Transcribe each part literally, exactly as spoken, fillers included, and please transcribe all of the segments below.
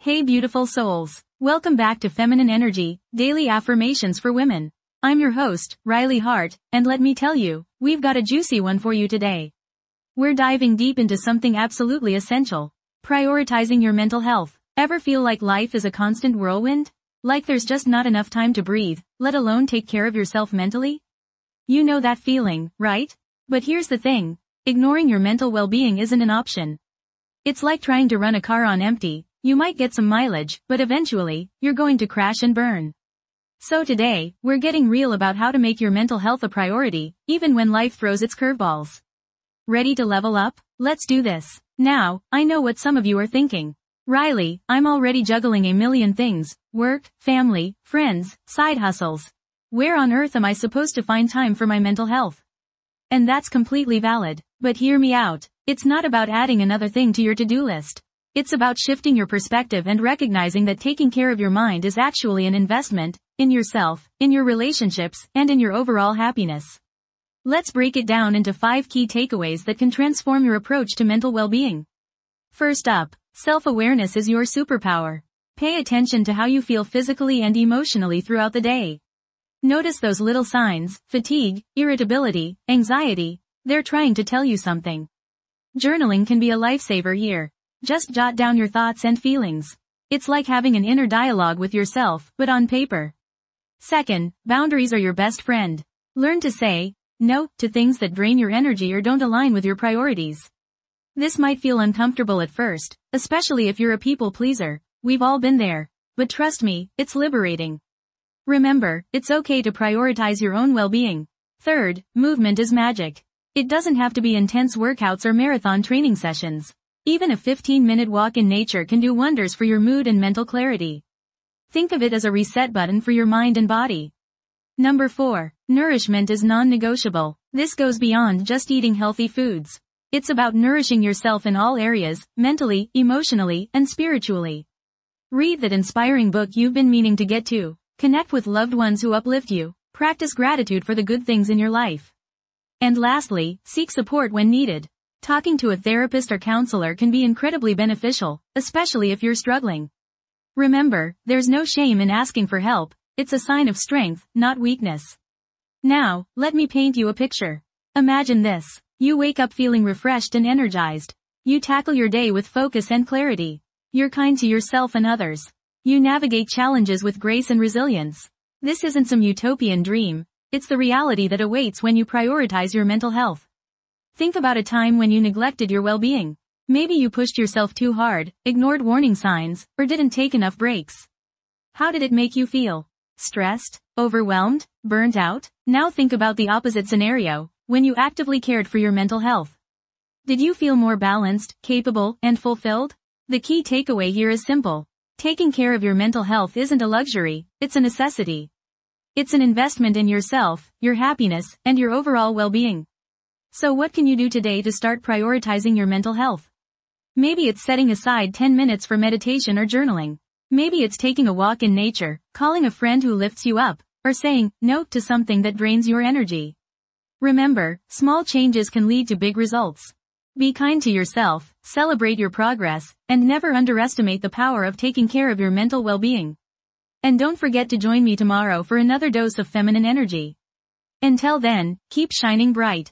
Hey beautiful souls. Welcome back to Feminine Energy, Daily Affirmations for Women. I'm your host, Riley Hart, and let me tell you, we've got a juicy one for you today. We're diving deep into something absolutely essential. Prioritizing your mental health. Ever feel like life is a constant whirlwind? Like there's just not enough time to breathe, let alone take care of yourself mentally? You know that feeling, right? But here's the thing. Ignoring your mental well-being isn't an option. It's like trying to run a car on empty. You might get some mileage, but eventually, you're going to crash and burn. So today, we're getting real about how to make your mental health a priority, even when life throws its curveballs. Ready to level up? Let's do this. Now, I know what some of you are thinking. Riley, I'm already juggling a million things, work, family, friends, side hustles. Where on earth am I supposed to find time for my mental health? And that's completely valid, but hear me out. It's not about adding another thing to your to-do list. It's about shifting your perspective and recognizing that taking care of your mind is actually an investment, in yourself, in your relationships, and in your overall happiness. Let's break it down into five key takeaways that can transform your approach to mental well-being. First up, self-awareness is your superpower. Pay attention to how you feel physically and emotionally throughout the day. Notice those little signs, fatigue, irritability, anxiety. They're trying to tell you something. Journaling can be a lifesaver here. Just jot down your thoughts and feelings. It's like having an inner dialogue with yourself, but on paper. Second, boundaries are your best friend. Learn to say no to things that drain your energy or don't align with your priorities. This might feel uncomfortable at first, especially if you're a people pleaser. We've all been there. But trust me, it's liberating. Remember, it's okay to prioritize your own well-being. Third, movement is magic. It doesn't have to be intense workouts or marathon training sessions. Even a fifteen-minute walk in nature can do wonders for your mood and mental clarity. Think of it as a reset button for your mind and body. Number four. Nourishment is non-negotiable. This goes beyond just eating healthy foods. It's about nourishing yourself in all areas, mentally, emotionally, and spiritually. Read that inspiring book you've been meaning to get to. Connect with loved ones who uplift you. Practice gratitude for the good things in your life. And lastly, seek support when needed. Talking to a therapist or counselor can be incredibly beneficial, especially if you're struggling. Remember, there's no shame in asking for help. It's a sign of strength, not weakness. Now, let me paint you a picture. Imagine this. You wake up feeling refreshed and energized. You tackle your day with focus and clarity. You're kind to yourself and others. You navigate challenges with grace and resilience. This isn't some utopian dream. It's the reality that awaits when you prioritize your mental health. Think about a time when you neglected your well-being. Maybe you pushed yourself too hard, ignored warning signs, or didn't take enough breaks. How did it make you feel? Stressed? Overwhelmed? Burnt out? Now think about the opposite scenario, when you actively cared for your mental health. Did you feel more balanced, capable, and fulfilled? The key takeaway here is simple. Taking care of your mental health isn't a luxury, it's a necessity. It's an investment in yourself, your happiness, and your overall well-being. So what can you do today to start prioritizing your mental health? Maybe it's setting aside ten minutes for meditation or journaling. Maybe it's taking a walk in nature, calling a friend who lifts you up, or saying no to something that drains your energy. Remember, small changes can lead to big results. Be kind to yourself, celebrate your progress, and never underestimate the power of taking care of your mental well-being. And don't forget to join me tomorrow for another dose of feminine energy. Until then, keep shining bright.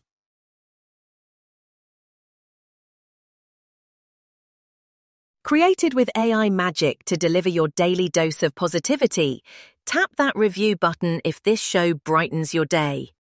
Created with A I magic to deliver your daily dose of positivity, tap that review button if this show brightens your day.